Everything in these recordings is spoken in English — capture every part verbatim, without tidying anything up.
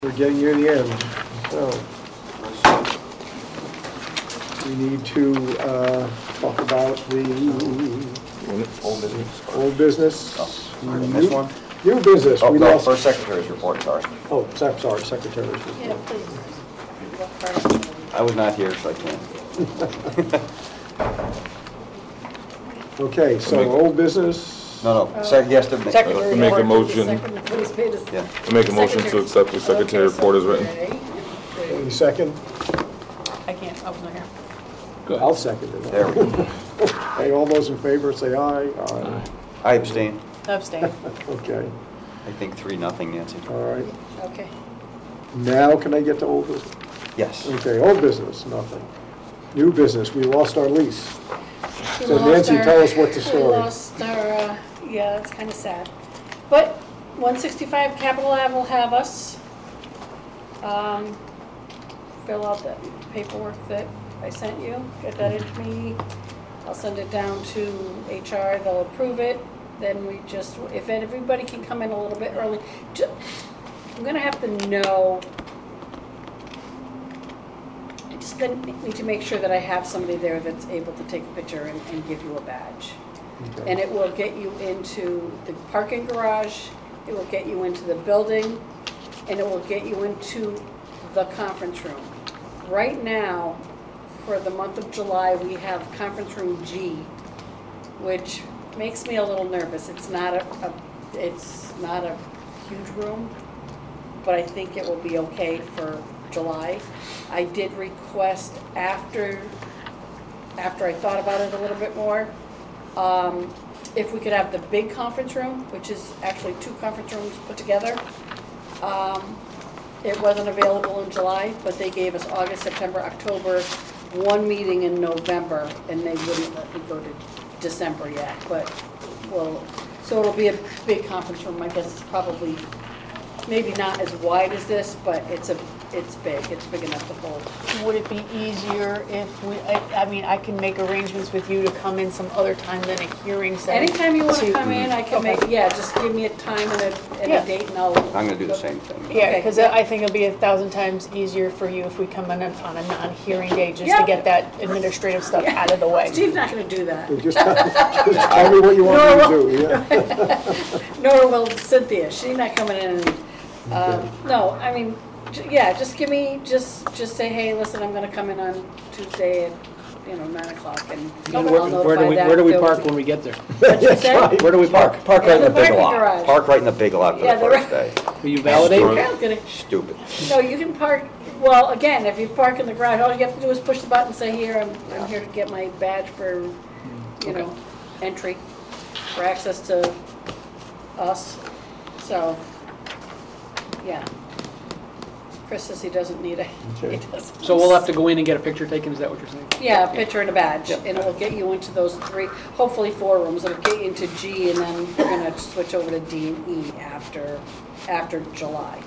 We're getting near the end, so we need to uh, talk about the Old business. old business. Oh, did I miss one? New business. Oh, We no, lost. first secretary's report, sorry. Oh, sec- sorry, secretary's Yeah, report. please. What part? I was not here, so I can't. Okay, so old business. No, no, sec, yes, to make. Secretary Make a report, motion. second, please pay the- Yeah. I make a motion to accept the secretary Okay, report as written. secretary. Any second? I can't, I was not here. I'll second it. There we go. Okay, all those in favor, say aye. Aye. I abstain. Abstain, Okay, I think three, nothing, Nancy. all right. okay. Now can I get to old business? Yes. Okay, old business, nothing. New business, we lost our lease. We So lost Nancy, our- tell us what the We story. lost our, uh, yeah, it's kind of sad. But one sixty-five Capitol Ave will have us um, fill out the paperwork that I sent you, get that into me. I'll send it down to H R, they'll approve it. Then we just, if everybody can come in a little bit early, ju- I'm gonna have to know. I just then need to make sure that I have somebody there that's able to take a picture and, and give you a badge. Okay. And it will get you into the parking garage, it will get you into the building, and it will get you into the conference room. Right now, for the month of July, we have conference room G, which makes me a little nervous. It's not a, a it's not a huge room, but I think it will be okay for July. I did request after, after I thought about it a little bit more, um, if we could have the big conference room, which is actually two conference rooms put together. Um, it wasn't available in July, but they gave us August, September, October, one meeting in November, and they wouldn't let me go to December yet, but, well, so it'll be a big conference room. I guess it's probably, maybe not as wide as this, but it's a, it's big, it's big enough to hold. Would it be easier if we, I, I mean, I can make arrangements with you to come in some other time than a hearing setting? Anytime you want to to- come in, I can Okay. make, yeah, just give me a time and a, and Yeah. a date, and I'll. I'm gonna do the same thing. Yeah, Okay. because I think it'll be a thousand times easier for you if we come in on a non-hearing day, just Yeah. to get that administrative stuff Yeah. out of the way. Steve's not gonna do that, Just just tell me what you want me to do, yeah. nor will Cynthia, she's not coming in and, um, no, I mean, j- yeah, just give me, just, just say, hey, listen, I'm gonna come in on Tuesday at, you know, nine o'clock, and I'll Where, where do notify we, that. where do we Bill. park when we get there? What'd you say? Where do we park? Park, park right in the Yeah, big the lot. parking garage. Park right in the big lot for Yeah, the the first ra- day. Will you validate? Okay, I'm gonna- Stupid. No, you can park, well, again, if you park in the garage, all you have to do is push the button, say, here, I'm, I'm here to get my badge for, you know, entry, for access to us, so, yeah. Chris says he doesn't need a, he Okay. doesn't. So we'll have to go in and get a picture taken, is that what you're saying? Yeah, a picture and a badge, and it will get you into those three, hopefully four rooms, it'll get you into G, and then we're gonna switch over to D and E after, after July.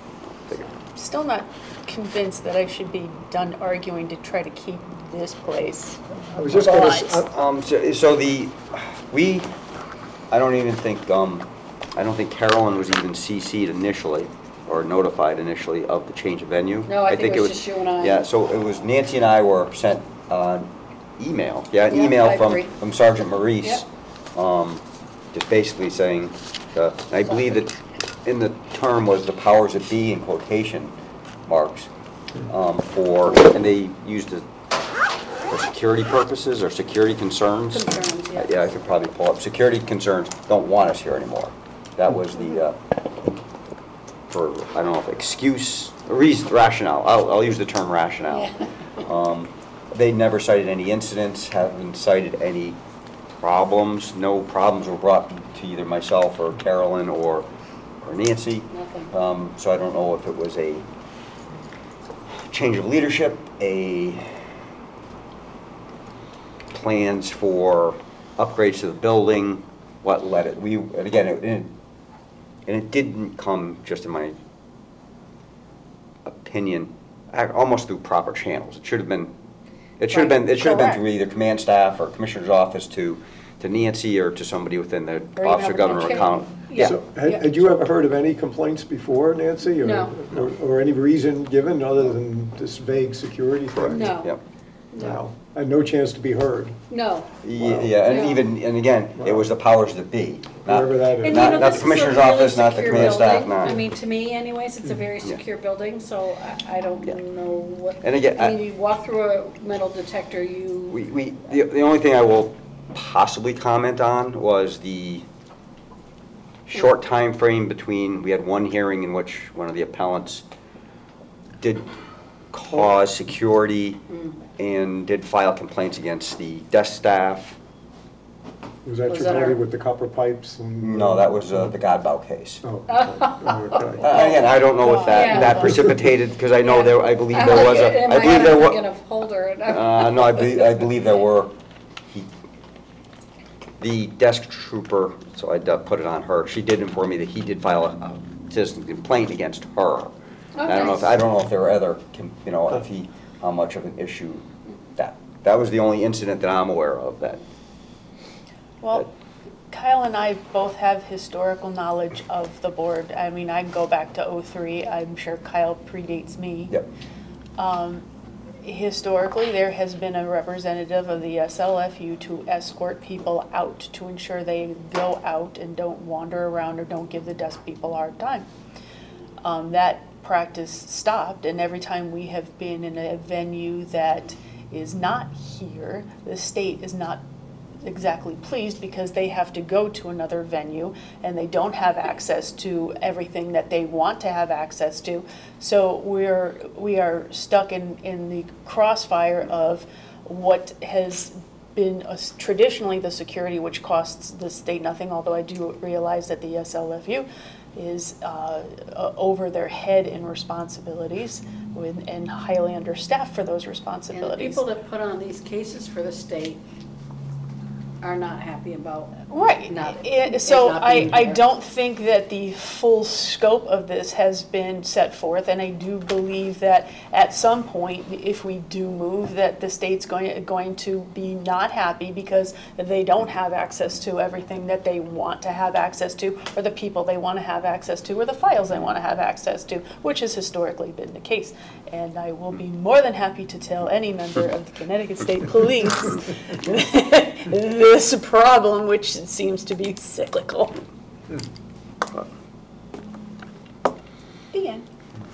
Still not convinced that I should be done arguing to try to keep this place. I was just gonna, But- s- uh, Um, so, so the, we, I don't even think, um, I don't think Carolyn was even C C'd initially, or notified initially of the change of venue. No, I think it was just you and I. Yeah, so it was Nancy and I were sent an email, yeah, an Yeah, I email from, agree. from Sergeant Maurice. Yep. Um, just basically saying, uh, I believe that in the term was the powers that be in quotation marks, um, for, and they used it for security purposes or security concerns. Concerns, yeah. Yeah, I could probably pull up, security concerns don't want us here anymore. That was the, uh, for, I don't know if excuse, reason, rationale, I'll, I'll use the term rationale. Um, They never cited any incidents, haven't cited any problems, no problems were brought to either myself or Carolyn or, or Nancy. Nothing. Um, so I don't know if it was a change of leadership, a plans for upgrades to the building, what led it, we, and again, it, it- and it didn't come just in my opinion, ac- almost through proper channels. It should have been, it should have been, it should have been Correct. through either command staff or commissioner's office to, to Nancy or to somebody within the Or Office even of Governor over to account. Kim. Yeah. So, had, Yeah. had you ever heard of any complaints before, Nancy? or- No. Or, or any reason given other than this vague security thing? No. Yep. No. And no chance to be heard, No. Ye- Yeah, and No. even, and again, it was the powers that be. not- whoever that And is. you Not- know, not this the is a Commissioner's really office, not the secure command staff, building. not- I mean, to me anyways, it's a very Yeah. secure building, so I, I don't Yeah. know what. And again, I I- mean, you walk through a metal detector, you. We, we, the, the only thing I will possibly comment on was the short time frame between, we had one hearing in which one of the appellants did cause security and did file complaints against the desk staff. Was that Was your that party our- with the copper pipes? and- No, that was uh, the Godbout case. Oh, okay. Oh, okay. Uh, Again, I don't know if Yeah. that, that precipitated, because I know Yeah. there, I believe I'm there like, was a, in I my believe head, there I'm was. thinking of Holder and. Uh, no, I believe, I believe there were, he, the desk trooper, so I'd uh, put it on her, she did inform me that he did file a a citizen complaint against her. And I don't know if, Okay. I don't know if there were other, com- you know, if he, how much of an issue that, that was the only incident that I'm aware of that. Well, Kyle and I both have historical knowledge of the board. I mean, I can go back to oh three. I'm sure Kyle predates me. Yep. Um, Historically, there has been a representative of the S L F U to escort people out, to ensure they go out and don't wander around or don't give the desk people a hard time. Um, That practice stopped, and every time we have been in a venue that is not here, the state is not exactly pleased because they have to go to another venue and they don't have access to everything that they want to have access to. So we're, we are stuck in, in the crossfire of what has been a s- traditionally the security, which costs the state nothing, although I do realize that the S L F U is uh, uh, over their head in responsibilities with, and highly understaffed for those And the responsibilities. people that put on these cases for the state are not happy about. Right, Not- Eh, it so not I, being I there. don't think that the full scope of this has been set forth, and I do believe that at some point, if we do move, that the state's going, going to be not happy because they don't have access to everything that they want to have access to, or the people they want to have access to, or the files they want to have access to, which has historically been the case. And I will be more than happy to tell any member of the Connecticut State Police this problem, which seems to be cyclical. The end.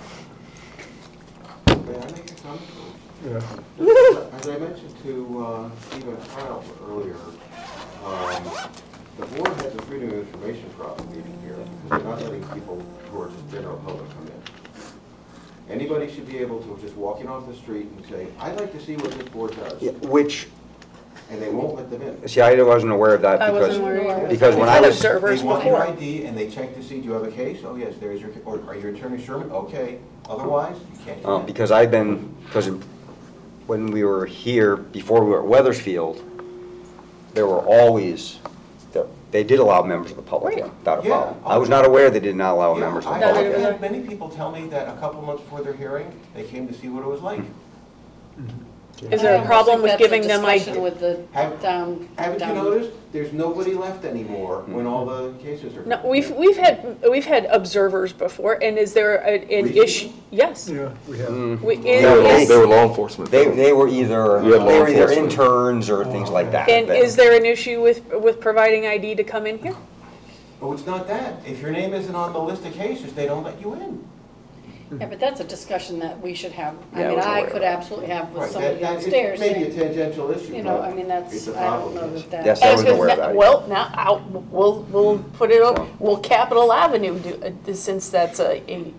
May I make a comment? Yeah. As I mentioned to uh, Stephen Kyle earlier, um, the board has a freedom of information problem meeting here, because they're not letting people who are just general public come in. Anybody should be able to just walk in off the street and say, I'd like to see what this board Yeah, does, Which, and they won't let them in. see, I wasn't aware of that I because. wasn't aware either. Because when We've I had was. observers They want your before. I D, and they check to see, do you have a case? Oh, yes, there is your, or are you Attorney Sherman? Okay, otherwise, you can't Uh, get in. Because I've been, because when we were here, before we were at Weathersfield, there were always, they did allow members of the public in, without a Yeah. problem. I was not aware they did not allow Yeah, members of I- the public I've in. had many people tell me that a couple months before their hearing, they came to see what it was like. Is there I a almost problem think with that's a giving them discussion I D? with the Have- down, Haven't you down. noticed? There's nobody left anymore when all the cases are. No, we've, we've had, we've had observers before, and is there a- an Recently? issue? Yes. Yeah, we have. Mm. We- Yeah, They were law- is- they were law enforcement. They, though. they were either, We had law they were either enforcement. interns or things like that. And But- is there an issue with, with providing I D to come in here? Oh, it's not that. If your name isn't on the list of cases, they don't let you in. Yeah, but that's a discussion that we should have. I Yeah, I mean, was I aware of could that. absolutely have with Right, somebody that- that- it's downstairs Maybe a saying, tangential issue, you know, I but mean, it's that's, a I don't problem, know yes. that that. Yes, I wasn't aware of that. Well, now, I'll, we'll, we'll put it up, we'll Capitol Avenue do, uh, since that's a, a,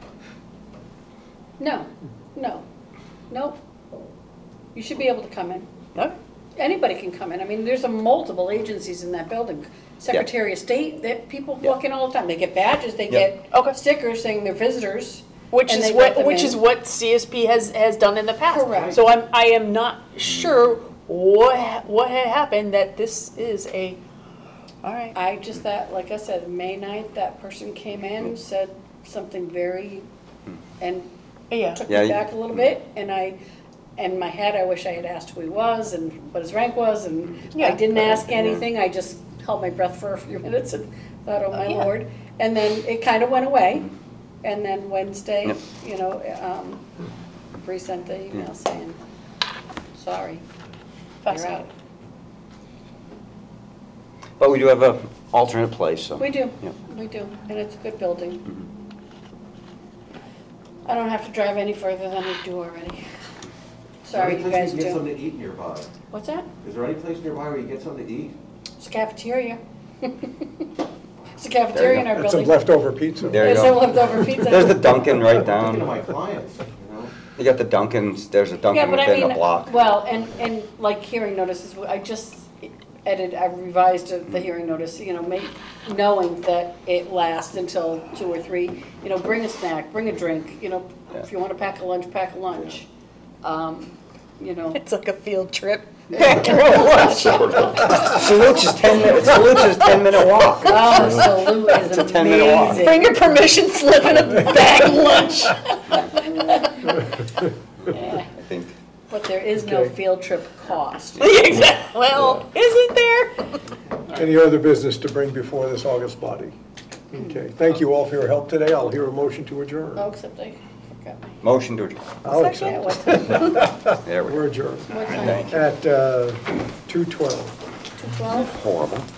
No, no, nope. You should be able to come in. no? Anybody can come in. I mean, there's a multiple agencies in that building. Secretary of State, that people Yeah. walk in all the time. They get badges, they Yeah. get Okay. stickers saying they're visitors. Which and is they let what, them which in. is what C S P has, has done in the past. Correct. So I'm, I am not sure what, ha- what had happened that this is a, all right. I just, that, like I said, May ninth, that person came in, said something very, and Yeah. took Yeah, me you- back a little bit, and I, in my head, I wish I had asked who he was and what his rank was, and I Yeah. didn't ask anything, I just held my breath for a few minutes and thought, oh my yeah. lord. And then it kind of went away, and then Wednesday, Yep. you know, um, Bree sent the email saying, sorry, you're Fascinating. out. But we do have a alternate place, so. We do, Yep. we do, and it's a good building. Mhm. I don't have to drive any further than I do already. Is there Sorry, any you place guys you can get do. something to eat nearby? What's that? Is there any place nearby where you get something to eat? It's a cafeteria. It's a cafeteria in our That's some building. leftover pizza. There you There's some go. leftover pizza. There's the Dunkin' right I'm thinking of my down. clients, you know? You got the Dunkins, there's a Yeah, Dunkin' but I within mean, the block. well, and, and like hearing notices, I just edited, I revised the hearing notice, you know, make, knowing that it lasts until two or three, you know, bring a snack, bring a drink, you know, if you wanna pack a lunch, pack a lunch. Um, you know, It's like a field trip. Salutes is ten minutes, Salutes is ten minute walk. oh, Salute is It's a ten minute walk. amazing. Bring your permission slip and a bag of lunch. Yeah, I think. but there is no Okay. field trip cost. Exactly. Well, isn't there? Any other business to bring before this August body? Okay, thank you all for your help today. I'll hear a motion to adjourn. Oh, except I forgot my, Motion to adjourn. I'll yeah, accept. what time? There we We're go. adjourned What time? Thank you. at uh, two twelve. Two twelve? Horrible.